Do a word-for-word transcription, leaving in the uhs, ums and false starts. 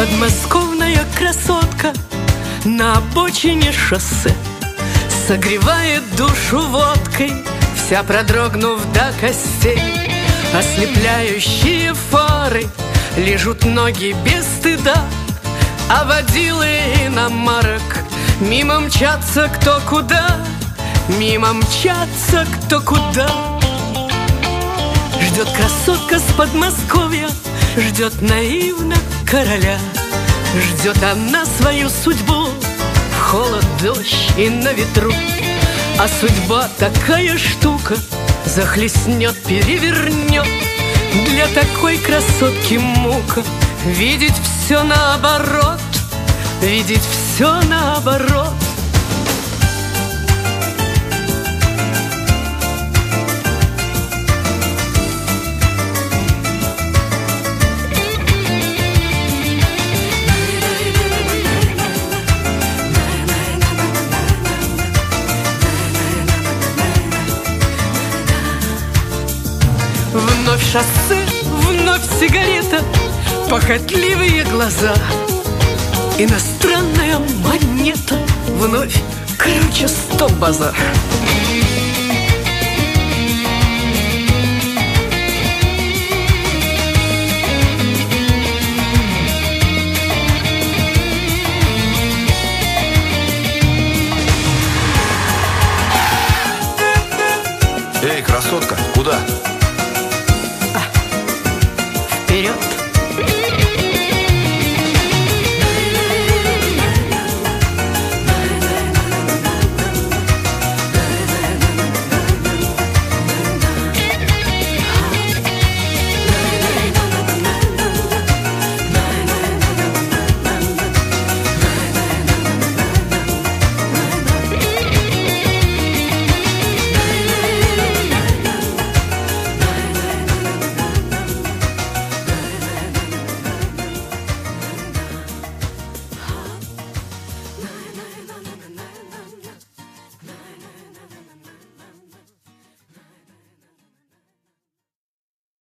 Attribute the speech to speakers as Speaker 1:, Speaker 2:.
Speaker 1: Подмосковная красотка на обочине шоссе согревает душу водкой, вся продрогнув до костей. Ослепляющие фары, лижут ноги без стыда, а водилы иномарок мимо мчатся кто куда, мимо мчатся кто куда. Ждет красотка с Подмосковья, ждет наивно короля. Ждет она свою судьбу в холод, дождь и на ветру. А судьба такая штука, захлестнет, перевернет. Для такой красотки мука видеть все наоборот, видеть все наоборот. Вновь шоссе, вновь сигарета, похотливые глаза, иностранная монета, вновь круче стоп-базар.
Speaker 2: Эй, красотка, куда?